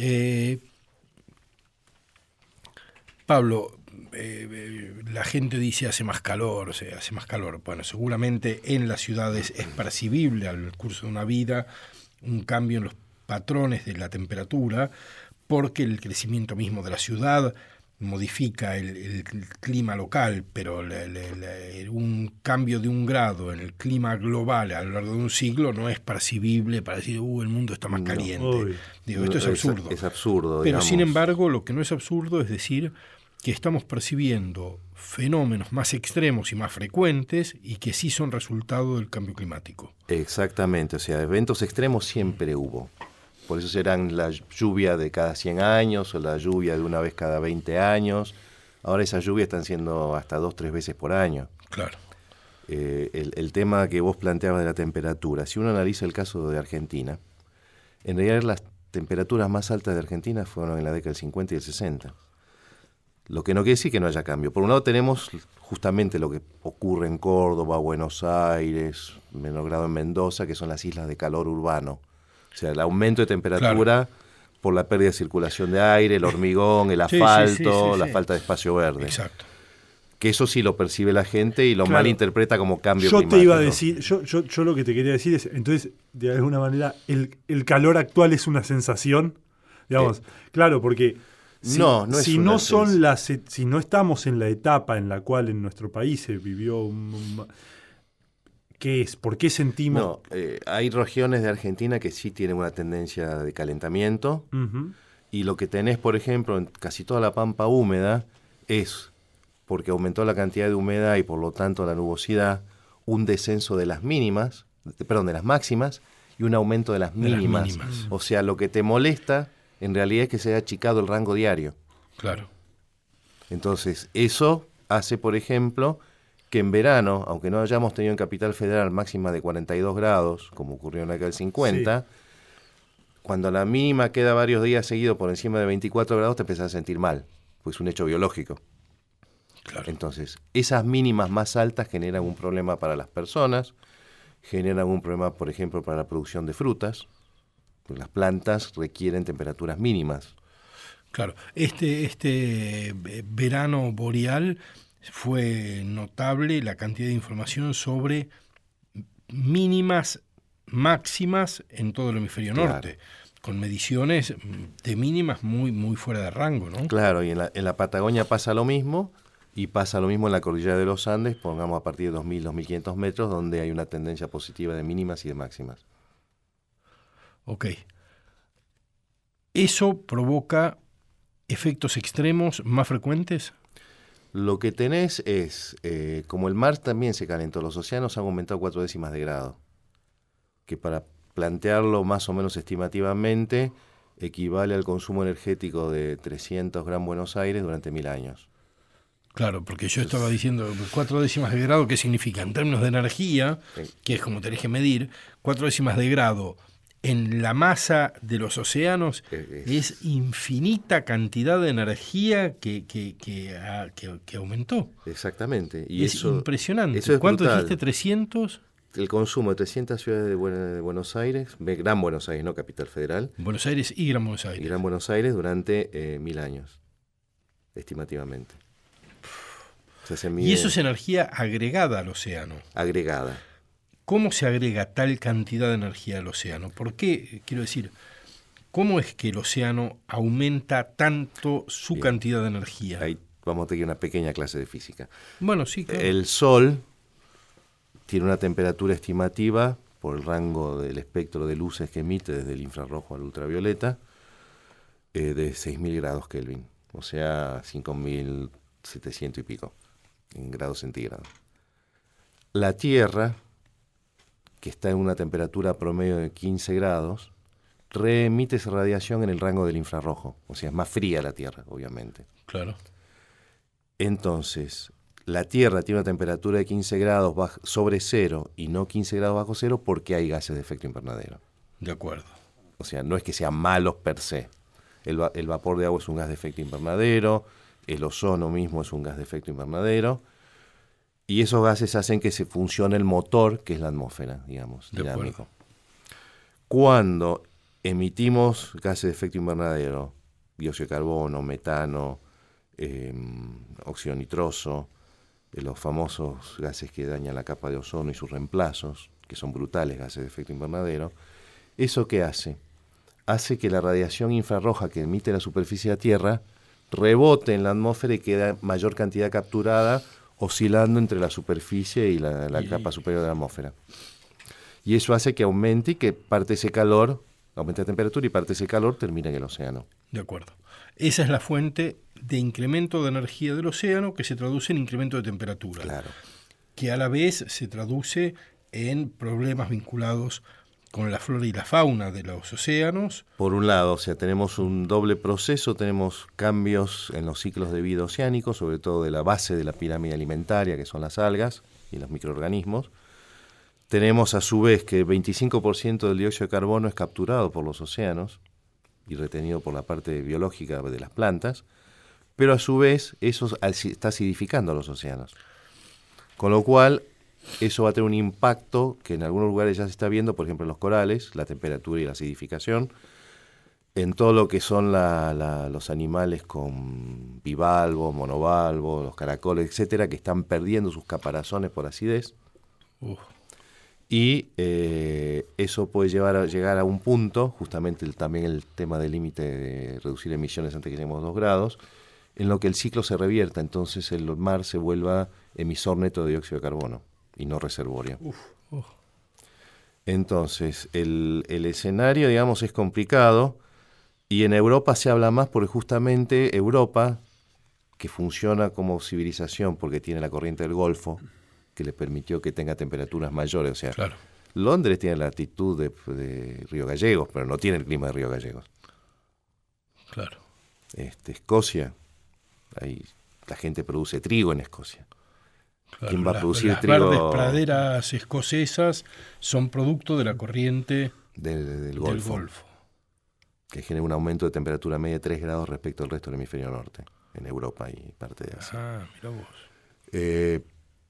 S1: Pablo, la gente dice hace más calor. Bueno, seguramente en las ciudades es percibible al curso de una vida un cambio en los patrones de la temperatura, porque el crecimiento mismo de la ciudad modifica el clima local, pero un cambio de 1 grado en el clima global a lo largo de un siglo no es percibible para decir, el mundo está más caliente. Esto es absurdo.
S3: Es absurdo,
S1: Pero
S3: digamos.
S1: sin embargo, lo que no es absurdo es decir que estamos percibiendo fenómenos más extremos y más frecuentes y que sí son resultado del cambio climático.
S3: Exactamente, o sea, eventos extremos siempre hubo. Por eso serán la lluvia de cada 100 años o la lluvia de una vez cada 20 años. Ahora esas lluvias están siendo hasta 2-3 veces por año.
S1: Claro.
S3: El tema que vos planteabas de la temperatura, si uno analiza el caso de Argentina, en realidad las temperaturas más altas de Argentina fueron en la década del 50 y el 60. Lo que no quiere decir que no haya cambio. Por un lado tenemos justamente lo que ocurre en Córdoba, Buenos Aires, menor grado en Mendoza, que son las islas de calor urbano. O sea, el aumento de temperatura por la pérdida de circulación de aire, el hormigón, el asfalto, la falta de espacio verde.
S1: Exacto.
S3: Que eso sí lo percibe la gente y lo malinterpreta como cambio climático.
S2: Yo te iba a decir, yo lo que te quería decir es, entonces, de alguna manera, el calor actual es una sensación, digamos, claro, porque si no estamos en la etapa en la cual en nuestro país se vivió ¿qué es? ¿Por qué sentimos?
S3: No, hay regiones de Argentina que sí tienen una tendencia de calentamiento, y lo que tenés, por ejemplo, en casi toda la pampa húmeda es, porque aumentó la cantidad de humedad y por lo tanto la nubosidad, un descenso de las mínimas, de las máximas, y un aumento de las mínimas. O sea, lo que te molesta en realidad es que se haya achicado el rango diario.
S1: Claro.
S3: Entonces, eso hace, por ejemplo, que en verano, aunque no hayamos tenido en Capital Federal máxima de 42 grados, como ocurrió en la década del 50, cuando la mínima queda varios días seguidos por encima de 24 grados, te empezás a sentir mal, pues es un hecho biológico.
S1: Claro.
S3: Entonces, esas mínimas más altas generan un problema para las personas, generan un problema, por ejemplo, para la producción de frutas, pues las plantas requieren temperaturas mínimas.
S1: Claro, este verano boreal fue notable la cantidad de información sobre mínimas, máximas en todo el hemisferio norte, con mediciones de mínimas muy, muy fuera de rango, ¿no?
S3: Claro, y en la Patagonia pasa lo mismo, y pasa lo mismo en la cordillera de los Andes, pongamos a partir de 2.000, 2.500 metros, donde hay una tendencia positiva de mínimas y de máximas.
S1: Ok. ¿Eso provoca efectos extremos más frecuentes?
S3: Lo que tenés es, como el mar también se calentó, los océanos han aumentado 4 décimas de grado, que para plantearlo más o menos estimativamente equivale al consumo energético de 300 Gran Buenos Aires durante 1000 años.
S1: Claro, porque yo estaba diciendo 4 décimas de grado, ¿qué significa? En términos de energía, que es como tenés que medir, 4 décimas de grado en la masa de los océanos es infinita cantidad de energía que aumentó.
S3: Exactamente. Y
S1: es
S3: eso,
S1: impresionante.
S3: Eso es
S1: ¿Cuánto
S3: brutal.
S1: dijiste? 300.
S3: El consumo de 300 ciudades de Buenos Aires, Gran Buenos Aires, no Capital Federal.
S1: Buenos Aires y Gran Buenos Aires.
S3: Y Gran Buenos Aires durante 1000 años, estimativamente. O sea,
S1: y eso es energía agregada al océano.
S3: Agregada.
S1: ¿Cómo se agrega tal cantidad de energía al océano? ¿Por qué? Quiero decir, ¿cómo es que el océano aumenta tanto su cantidad de energía?
S3: Ahí vamos a tener una pequeña clase de física.
S1: Bueno, sí, claro.
S3: El Sol tiene una temperatura estimativa, por el rango del espectro de luces que emite desde el infrarrojo al ultravioleta, de 6.000 grados Kelvin, o sea, 5.700 y pico en grados centígrados. La Tierra, que está en una temperatura promedio de 15 grados, reemite esa radiación en el rango del infrarrojo. O sea, es más fría la Tierra, obviamente.
S1: Claro.
S3: Entonces, la Tierra tiene una temperatura de 15 grados sobre cero y no 15 grados bajo cero porque hay gases de efecto invernadero.
S1: De acuerdo.
S3: O sea, no es que sean malos per se. El vapor de agua es un gas de efecto invernadero, el ozono mismo es un gas de efecto invernadero, y esos gases hacen que se funcione el motor, que es la atmósfera, digamos, dinámico. Cuando emitimos gases de efecto invernadero, dióxido de carbono, metano, óxido nitroso, los famosos gases que dañan la capa de ozono y sus reemplazos, que son brutales gases de efecto invernadero, ¿eso qué hace? Hace que la radiación infrarroja que emite la superficie de la Tierra rebote en la atmósfera y queda mayor cantidad capturada, oscilando entre la superficie y la capa superior de la atmósfera. Y eso hace que aumente y que parte de ese calor Aumenta la temperatura y parte de ese calor termina en el océano.
S1: De acuerdo. Esa es la fuente de incremento de energía del océano que se traduce en incremento de temperatura.
S3: Claro.
S1: Que a la vez se traduce en problemas vinculados con la flora y la fauna de los océanos.
S3: Por un lado, o sea, tenemos un doble proceso, tenemos cambios en los ciclos de vida oceánicos, sobre todo de la base de la pirámide alimentaria, que son las algas y los microorganismos. Tenemos a su vez que el 25% del dióxido de carbono es capturado por los océanos y retenido por la parte biológica de las plantas, pero a su vez eso está acidificando a los océanos. Con lo cual, eso va a tener un impacto que en algunos lugares ya se está viendo, por ejemplo en los corales, la temperatura y la acidificación, en todo lo que son los animales con bivalvo, monovalvo, los caracoles, etcétera, que están perdiendo sus caparazones por acidez. Y eso puede llegar a un punto, justamente también el tema del límite de reducir emisiones antes que lleguemos a 2 grados, en lo que el ciclo se revierta, entonces el mar se vuelva emisor neto de dióxido de carbono y no reservorio. Entonces, el escenario, digamos, es complicado, y en Europa se habla más porque justamente Europa, que funciona como civilización porque tiene la corriente del Golfo, que le permitió que tenga temperaturas mayores. O sea,
S1: claro.
S3: Londres tiene la altitud de Río Gallegos, pero no tiene el clima de Río Gallegos.
S1: Claro.
S3: Escocia, ahí la gente produce trigo en Escocia.
S1: Claro,
S3: ¿quién va a producir
S1: las
S3: trigo?
S1: verdes praderas escocesas son producto de la corriente
S3: del
S1: del
S3: Golfo, que genera un aumento de temperatura media de 3 grados respecto al resto del hemisferio norte, en Europa y parte de Asia.
S1: Ah, mira vos.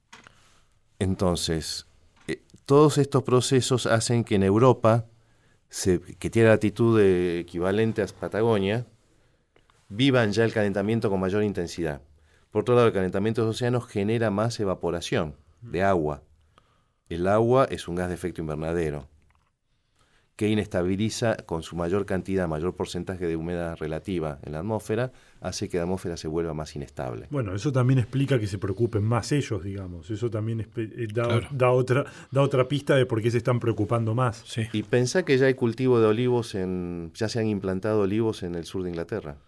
S3: Entonces, todos estos procesos hacen que en Europa, que tiene la altitud equivalente a Patagonia, vivan ya el calentamiento con mayor intensidad. Por otro lado, el calentamiento de los océanos genera más evaporación de agua. El agua es un gas de efecto invernadero que inestabiliza con su mayor cantidad, mayor porcentaje de humedad relativa en la atmósfera, hace que la atmósfera se vuelva más inestable.
S2: Bueno, eso también explica que se preocupen más ellos, digamos. Eso también
S1: Claro.
S2: da otra pista de por qué se están preocupando más.
S1: Sí.
S3: Y pensá que ya hay cultivo de olivos, ya se han implantado olivos en el sur de Inglaterra.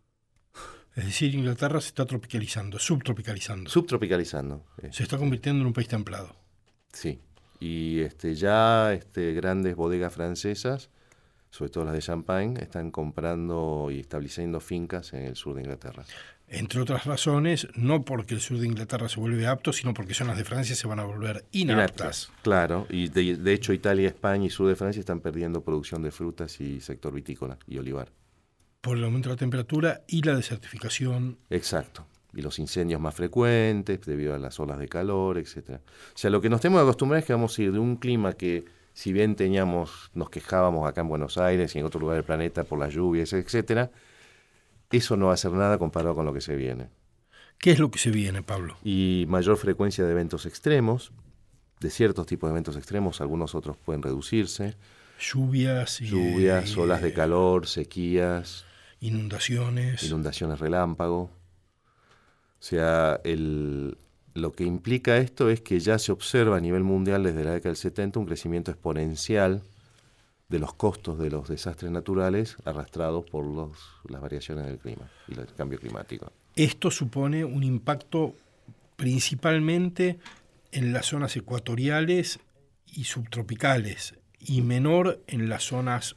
S1: Es decir, Inglaterra se está tropicalizando, subtropicalizando.
S3: Subtropicalizando.
S1: Se está convirtiendo en un país templado.
S3: Sí. Y ya grandes bodegas francesas, sobre todo las de Champagne, están comprando y estableciendo fincas en el sur de Inglaterra.
S1: Entre otras razones, no porque el sur de Inglaterra se vuelve apto, sino porque zonas de Francia se van a volver inaptas.
S3: Claro, y de hecho Italia, España y sur de Francia están perdiendo producción de frutas y sector vitícola y olivar.
S1: Por el aumento de la temperatura y la desertificación.
S3: Exacto. Y los incendios más frecuentes debido a las olas de calor, etcétera. O sea, lo que nos tenemos que acostumbrar es que vamos a ir de un clima que, si bien nos quejábamos acá en Buenos Aires y en otro lugar del planeta por las lluvias, etcétera, eso no va a ser nada comparado con lo que se viene.
S1: ¿Qué es lo que se viene, Pablo?
S3: Y mayor frecuencia de eventos extremos, de ciertos tipos de eventos extremos, algunos otros pueden reducirse.
S1: Lluvias,
S3: Olas de calor, sequías,
S1: inundaciones
S3: relámpago. O sea, lo que implica esto es que ya se observa a nivel mundial desde la década del 70 un crecimiento exponencial de los costos de los desastres naturales arrastrados por las variaciones del clima y el cambio climático.
S1: Esto supone un impacto principalmente en las zonas ecuatoriales y subtropicales y menor en las zonas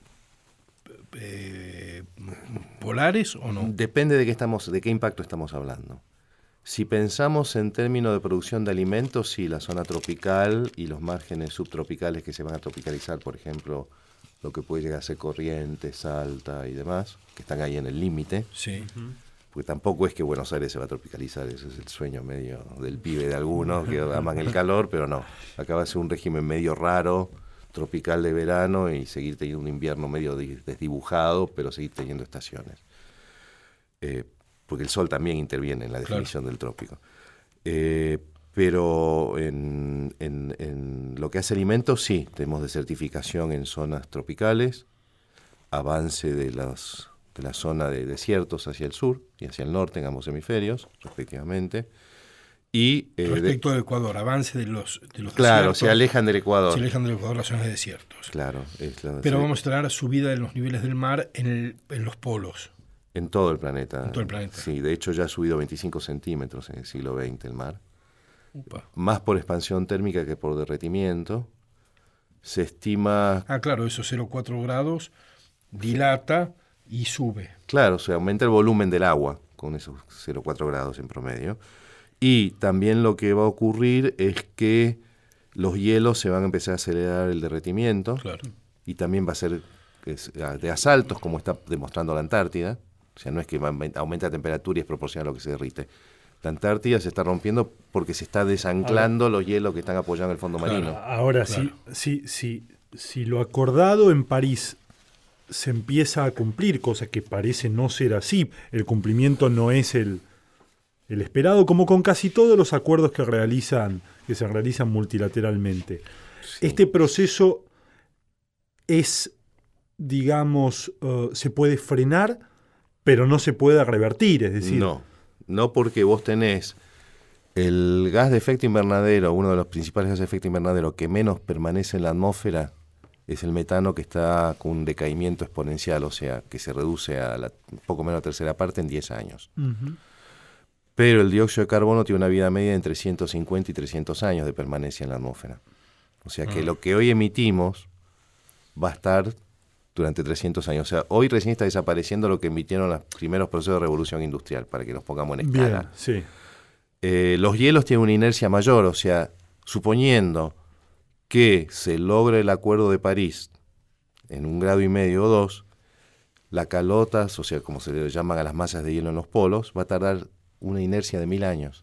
S1: polares, ¿o no?
S3: Depende de qué impacto estamos hablando. Si pensamos en términos de producción de alimentos, sí, la zona tropical y los márgenes subtropicales que se van a tropicalizar, por ejemplo, lo que puede llegar a ser Corrientes, Salta y demás, que están ahí en el límite.
S1: Sí.
S3: Porque tampoco es que Buenos Aires se va a tropicalizar, ese es el sueño medio del pibe de algunos que aman el calor, pero no. Acaba de ser un régimen medio raro, tropical de verano y seguir teniendo un invierno medio desdibujado, pero seguir teniendo estaciones. Porque el sol también interviene en la definición del trópico. Pero en lo que hace alimentos, sí, tenemos desertificación en zonas tropicales, avance de la zona de desiertos hacia el sur y hacia el norte en ambos hemisferios, respectivamente, Y,
S1: respecto del Ecuador, avance de los
S3: claro,
S1: desiertos,
S3: se alejan del Ecuador.
S1: Se alejan del Ecuador las zonas de desiertos.
S3: Claro.
S1: Pero vamos a tener subida de los niveles del mar en los polos.
S3: En todo el planeta.
S1: En todo el planeta.
S3: Sí, de hecho ya ha subido 25 centímetros en el siglo XX el mar.
S1: Upa.
S3: Más por expansión térmica que por derretimiento. Se estima...
S1: Claro, esos 0,4 grados dilata y sube.
S3: Claro, se aumenta el volumen del agua con esos 0,4 grados en promedio. Y también lo que va a ocurrir es que los hielos se van a empezar a acelerar el derretimiento.
S1: Claro.
S3: Y también va a ser de asaltos, como está demostrando la Antártida. O sea, no es que aumenta la temperatura y es proporcional a lo que se derrite. La Antártida se está rompiendo porque se está desanclando los hielos que están apoyando el fondo marino.
S2: Ahora,
S1: claro.
S2: si lo acordado en París se empieza a cumplir, cosa que parece no ser así, el cumplimiento no es el esperado, como con casi todos los acuerdos que se realizan multilateralmente.
S3: Sí.
S2: Este proceso es, digamos, se puede frenar, pero no se puede revertir, es decir...
S3: No porque vos tenés el gas de efecto invernadero, uno de los principales gases de efecto invernadero que menos permanece en la atmósfera, es el metano, que está con un decaimiento exponencial, o sea, que se reduce a poco menos de tercera parte en 10 años.
S2: Uh-huh.
S3: Pero el dióxido de carbono tiene una vida media entre 150 y 300 años de permanencia en la atmósfera. O sea que lo que hoy emitimos va a estar durante 300 años. O sea, hoy recién está desapareciendo lo que emitieron los primeros procesos de revolución industrial, para que nos pongamos en escala.
S2: Bien, sí.
S3: Los hielos tienen una inercia mayor, o sea, suponiendo que se logre el Acuerdo de París en 1,5 grados o 2, la calotas, o sea, como se le llaman a las masas de hielo en los polos, va a tardar una inercia de 1000 años.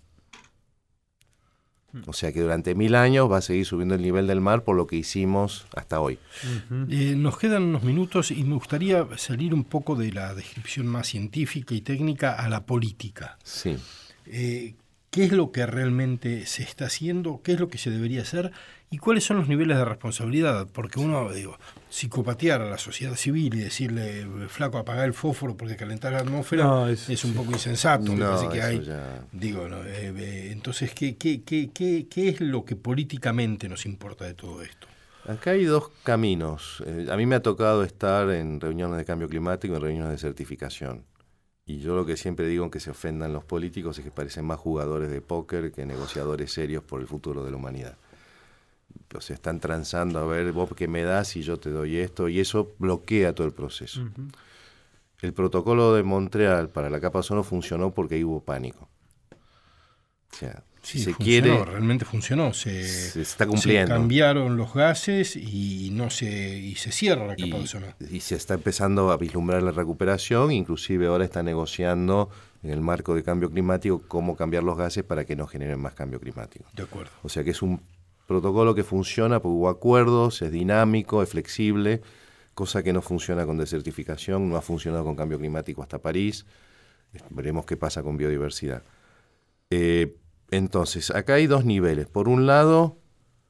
S3: O sea que durante 1000 años va a seguir subiendo el nivel del mar por lo que hicimos hasta hoy.
S2: Uh-huh.
S1: Nos quedan unos minutos y me gustaría salir un poco de la descripción más científica y técnica a la política.
S3: Sí.
S1: ¿Qué es lo que realmente se está haciendo? ¿Qué es lo que se debería hacer? ¿Y cuáles son los niveles de responsabilidad? Porque uno, psicopatear a la sociedad civil y decirle, flaco, apagar el fósforo porque calentar la atmósfera es un poco insensato. Me parece que hay.
S3: Ya...
S1: entonces, ¿qué es lo que políticamente nos importa de todo esto?
S3: Acá hay dos caminos. A mí me ha tocado estar en reuniones de cambio climático, en reuniones de certificación. Y yo lo que siempre digo, que se ofendan los políticos, es que parecen más jugadores de póker que negociadores serios por el futuro de la humanidad. O sea, están transando, a ver, vos qué me das y yo te doy esto, y eso bloquea todo el proceso. Uh-huh. El protocolo de Montreal para la capa de ozono funcionó porque ahí hubo pánico. O sea,
S1: sí,
S3: si se
S1: funcionó,
S3: quiere...
S1: realmente funcionó. Se
S3: está cumpliendo.
S1: Se cambiaron los gases y se cierra la capa de ozono.
S3: Y se está empezando a vislumbrar la recuperación, inclusive ahora está negociando en el marco de cambio climático cómo cambiar los gases para que no generen más cambio climático.
S1: De acuerdo.
S3: O sea que es un protocolo que funciona porque hubo acuerdos, es dinámico, es flexible, cosa que no funciona con desertificación, no ha funcionado con cambio climático hasta París. Veremos qué pasa con biodiversidad. Entonces, acá hay dos niveles. Por un lado,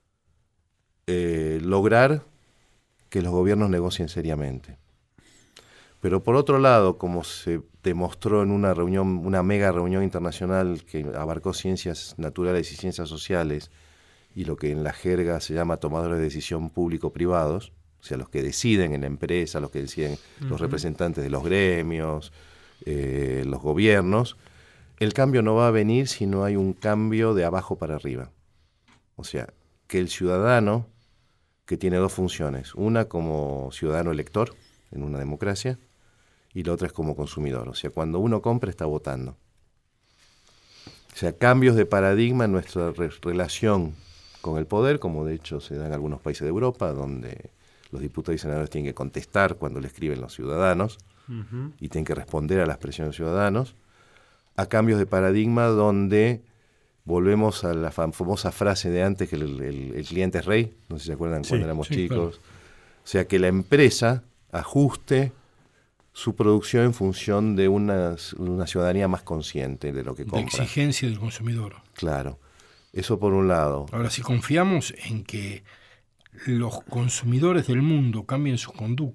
S3: lograr que los gobiernos negocien seriamente. Pero por otro lado, como se demostró en una reunión, una mega reunión internacional que abarcó ciencias naturales y ciencias sociales, y lo que en la jerga se llama tomadores de decisión público-privados, o sea, los que deciden en la empresa, los que deciden los representantes de los gremios, los gobiernos, el cambio no va a venir si no hay un cambio de abajo para arriba. O sea, que el ciudadano, que tiene dos funciones, una como ciudadano elector en una democracia y la otra es como consumidor. O sea, cuando uno compra está votando. O sea, cambios de paradigma en nuestra relación con el poder, como de hecho se da en algunos países de Europa, donde los diputados y senadores tienen que contestar cuando le escriben los ciudadanos y tienen que responder a las presiones de los ciudadanos, a cambios de paradigma donde volvemos a la famosa frase de antes que el cliente es rey, no sé si se acuerdan cuando éramos chicos. Claro. O sea, que la empresa ajuste su producción en función de una ciudadanía más consciente de lo que compra.
S1: De exigencia del consumidor.
S3: Claro. Eso por un lado.
S1: Ahora, si confiamos en que los consumidores del mundo cambien sus conductas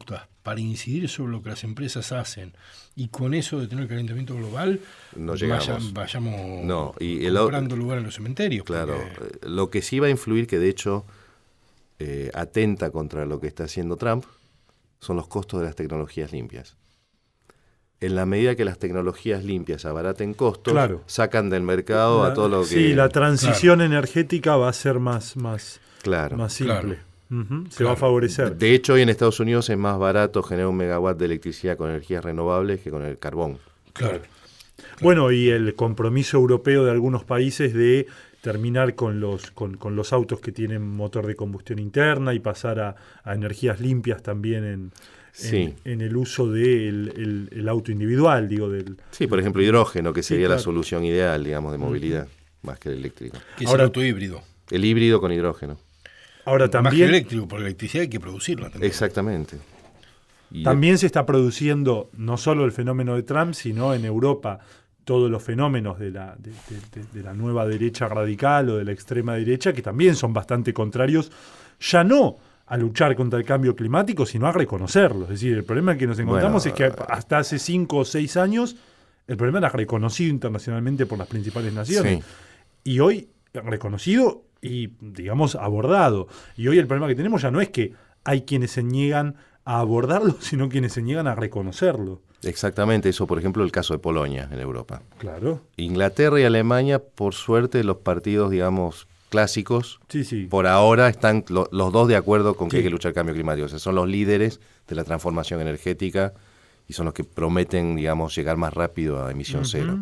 S1: para incidir sobre lo que las empresas hacen y con eso detener el calentamiento global,
S3: no llegamos.
S1: vayamos comprando lugar en los cementerios.
S3: Claro, lo que sí va a influir, que de hecho atenta contra lo que está haciendo Trump, son los costos de las tecnologías limpias. En la medida que las tecnologías limpias abaraten costos, sacan del mercado a todo lo que...
S2: Sí, la transición energética va a ser más simple.
S3: Claro.
S2: Se va a favorecer.
S3: De hecho, hoy en Estados Unidos es más barato generar 1 megawatt de electricidad con energías renovables que con el carbón.
S1: Claro.
S2: Bueno, y el compromiso europeo de algunos países de terminar con los autos que tienen motor de combustión interna y pasar a energías limpias también en el uso del auto individual,
S3: Sí, por ejemplo, hidrógeno, que sería la solución ideal, digamos, de movilidad, más que el eléctrico.
S1: Que es el auto híbrido.
S3: El híbrido con hidrógeno.
S2: Ahora también,
S1: más que eléctrico, porque la electricidad hay que producirla también.
S3: Exactamente.
S2: También se está produciendo no solo el fenómeno de Trump, sino en Europa todos los fenómenos de la nueva derecha radical o de la extrema derecha, que también son bastante contrarios, ya no a luchar contra el cambio climático, sino a reconocerlo. Es decir, el problema que nos encontramos es que hasta hace 5 o 6 años el problema era reconocido internacionalmente por las principales naciones. Sí. Y hoy reconocido y, digamos, abordado. Y hoy el problema que tenemos ya no es que hay quienes se niegan a abordarlo, sino quienes se niegan a reconocerlo.
S3: Exactamente, eso por ejemplo el caso de Polonia en Europa.
S2: Claro.
S3: Inglaterra y Alemania, por suerte, los partidos, digamos, clásicos,
S2: sí.
S3: por ahora están los dos de acuerdo con que hay que luchar el cambio climático. O sea, son los líderes de la transformación energética y son los que prometen, digamos, llegar más rápido a emisión cero.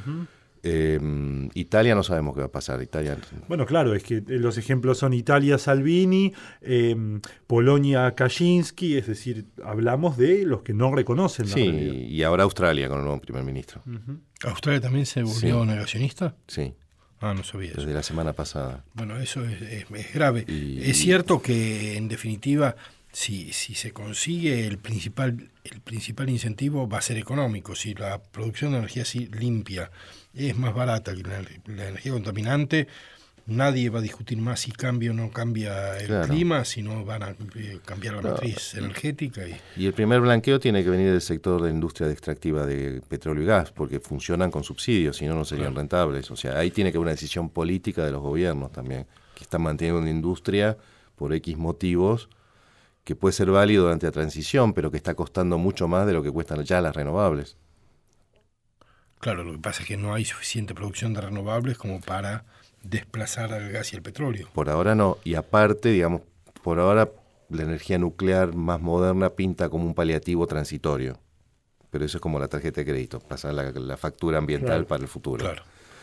S3: Italia no sabemos qué va a pasar.
S2: Bueno, claro, es que los ejemplos son Italia Salvini, Polonia Kaczynski, es decir, hablamos de los que no reconocen la realidad.
S3: Y ahora Australia con el nuevo primer ministro.
S1: ¿Australia también se volvió negacionista?
S3: Sí.
S1: No sabía eso.
S3: Desde la semana pasada.
S1: Bueno, eso es grave. Es cierto que, en definitiva, si se consigue el principal incentivo va a ser económico. Si la producción de energía limpia es más barata que la energía contaminante, nadie va a discutir más si cambia o no cambia el clima, sino van a cambiar la matriz energética.
S3: Y el primer blanqueo tiene que venir del sector de industria extractiva de petróleo y gas, porque funcionan con subsidios, si no, no serían rentables. O sea, ahí tiene que haber una decisión política de los gobiernos también, que están manteniendo una industria por X motivos, que puede ser válido durante la transición, pero que está costando mucho más de lo que cuestan ya las renovables.
S1: Claro, lo que pasa es que no hay suficiente producción de renovables como para desplazar al gas y el petróleo.
S3: Por ahora no, y aparte, digamos, por ahora la energía nuclear más moderna pinta como un paliativo transitorio, pero eso es como la tarjeta de crédito, pasar la factura ambiental para el futuro.
S1: Claro.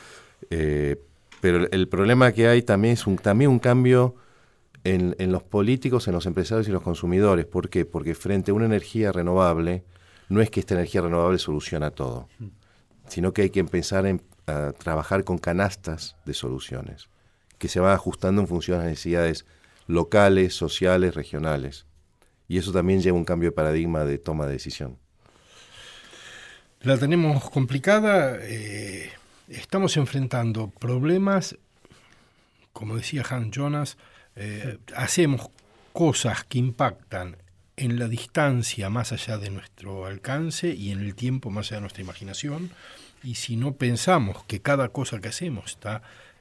S3: Pero el problema que hay también es también un cambio en los políticos, en los empresarios y los consumidores. ¿Por qué? Porque frente a una energía renovable, no es que esta energía renovable soluciona todo, sino que hay que empezar a trabajar con canastas de soluciones que se van ajustando en función a las necesidades locales, sociales, regionales. Y eso también lleva un cambio de paradigma de toma de decisión.
S1: La tenemos complicada. Estamos enfrentando problemas, como decía Hans Jonas, hacemos cosas que impactan en la distancia más allá de nuestro alcance y en el tiempo más allá de nuestra imaginación, y si no pensamos que cada cosa que hacemos está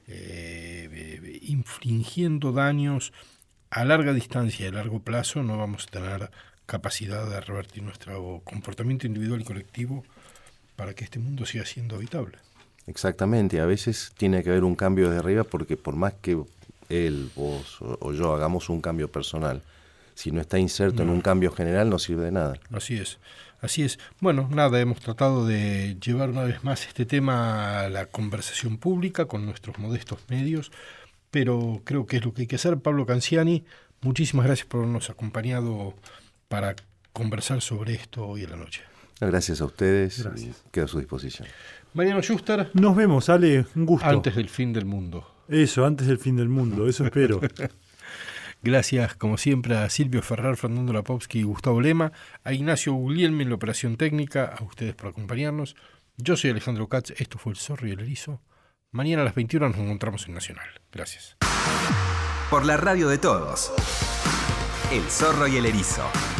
S1: infringiendo daños a larga distancia y a largo plazo, no vamos a tener capacidad de revertir nuestro comportamiento individual y colectivo para que este mundo siga siendo habitable.
S3: Exactamente, a veces tiene que haber un cambio desde arriba, porque por más que él, vos o yo hagamos un cambio personal, si no está inserto en un cambio general, no sirve de nada.
S1: Así es. Bueno, nada, hemos tratado de llevar una vez más este tema a la conversación pública con nuestros modestos medios, pero creo que es lo que hay que hacer. Pablo Canciani, muchísimas gracias por habernos acompañado para conversar sobre esto hoy en la noche.
S3: Gracias a ustedes. Quedo a su disposición.
S1: Mariano Schuster.
S2: Nos vemos, Ale, un gusto.
S1: Antes del fin del mundo.
S2: Eso, antes del fin del mundo, eso espero.
S1: Gracias, como siempre, a Silvio Ferrer, Fernando Lapowski y Gustavo Lema, a Ignacio Guglielmi en la operación técnica, a ustedes por acompañarnos. Yo soy Alejandro Katz, esto fue El Zorro y el Erizo. Mañana a las 21 nos encontramos en Nacional. Gracias.
S4: Por la radio de todos, El Zorro y el Erizo.